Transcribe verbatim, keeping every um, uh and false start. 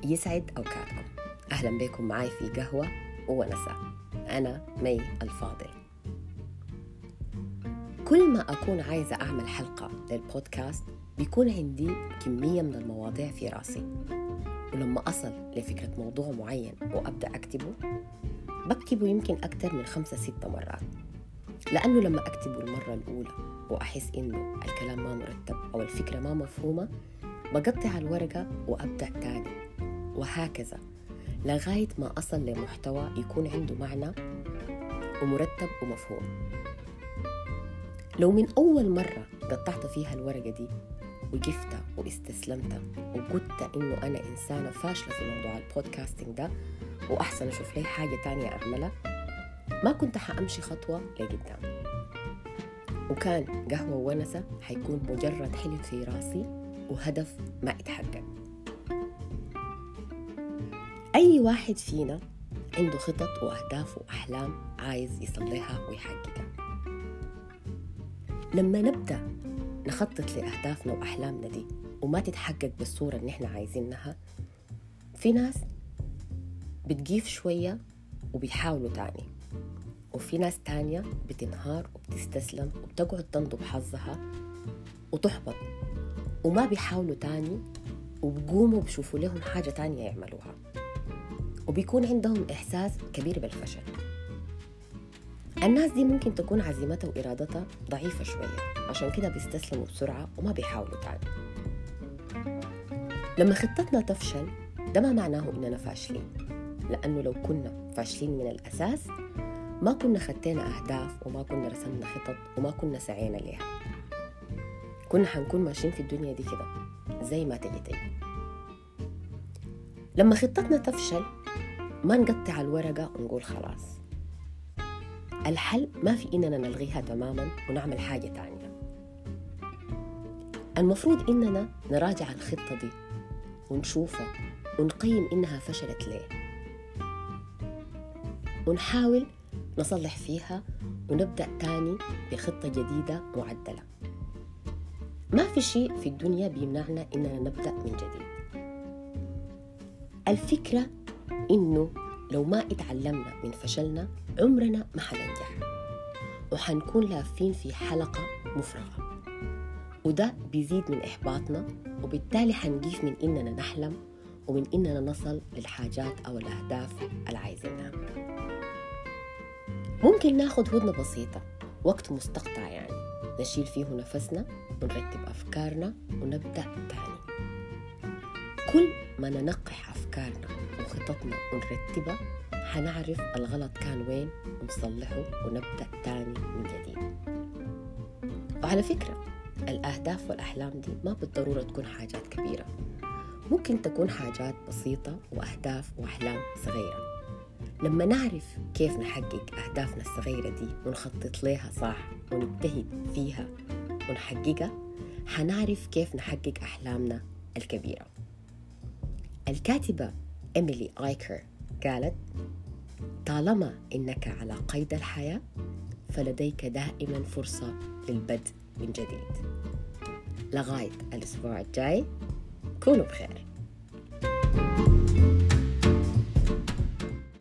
يسعد أوقاتكم. أهلا بكم معي في قهوة وونسة. أنا مي الفاضل. كل ما أكون عايزة أعمل حلقة للبودكاست بيكون عندي كمية من المواضيع في راسي، ولما أصل لفكرة موضوع معين وأبدأ أكتبه بكتبه يمكن أكتر من خمسة ستة مرات، لأنه لما أكتبه المرة الأولى وأحس إنه الكلام ما مرتب أو الفكرة ما مفهومة بقطع الورقة وأبدأ تاني، وهكذا لغاية ما أصل لمحتوى يكون عنده معنى ومرتب ومفهوم. لو من أول مرة قطعت فيها الورقة دي وقفت واستسلمت وقلت إنه أنا إنسانة فاشلة في موضوع البودكاستينج ده وأحسن أشوف لي حاجة تانية أعملها، ما كنت حأمشي خطوة لقدام، وكان قهوة ونسة حيكون مجرد حلم في راسي وهدف ما يتحقق. أي واحد فينا عنده خطط وأهداف وأحلام عايز يصليها ويحققها. لما نبدأ نخطط لأهدافنا وأحلامنا دي وما تتحقق بالصورة اللي احنا عايزينها، في ناس بتجيف شوية وبيحاولوا تاني، وفي ناس تانية بتنهار وبتستسلم وبتقعد تنضب حظها وتحبط وما بيحاولوا تاني وبقوموا بشوفوا لهم حاجة تانية يعملوها، وبيكون عندهم إحساس كبير بالفشل. الناس دي ممكن تكون عزيمتها وإرادتها ضعيفة شوية، عشان كده بيستسلموا بسرعة وما بيحاولوا تاني. لما خطتنا تفشل ده ما معناه إننا فاشلين، لأنه لو كنا فاشلين من الأساس ما كنا خدتنا أهداف وما كنا رسمنا خطط وما كنا سعينا ليها، كنا حنكون ماشيين في الدنيا دي كده زي ما تجي تجي. لما خطتنا تفشل ما نقطع الورقة ونقول خلاص. الحل ما في إننا نلغيها تماما ونعمل حاجة تانية. المفروض إننا نراجع الخطة دي ونشوفها ونقيم إنها فشلت ليه، ونحاول نصلح فيها ونبدأ تاني بخطة جديدة معدلة. ما في شيء في الدنيا بيمنعنا إننا نبدأ من جديد. الفكرة إنه لو ما اتعلمنا من فشلنا عمرنا ما حننجح، وحنكون لافين في حلقة مفرغة، وده بيزيد من إحباطنا، وبالتالي حنجيف من إننا نحلم ومن إننا نصل للحاجات أو الأهداف العايزينها. ممكن ناخد هدنة بسيطة، وقت مستقطع يعني نشيل فيه نفسنا ونرتب أفكارنا ونبدأ تاني. كل ما ننقح أفكارنا وخططنا ونرتبها حنعرف الغلط كان وين ونصلحه ونبدأ تاني من جديد. وعلى فكرة الأهداف والأحلام دي ما بالضرورة تكون حاجات كبيرة، ممكن تكون حاجات بسيطة وأهداف وأحلام صغيرة. لما نعرف كيف نحقق أهدافنا الصغيرة دي ونخطط لها صح ونجتهد فيها ونحققها، حنعرف كيف نحقق أحلامنا الكبيرة. الكاتبة إيميلي آيكر قالت: طالما إنك على قيد الحياة فلديك دائما فرصة للبدء من جديد. لغاية الأسبوع الجاي كونوا بخير.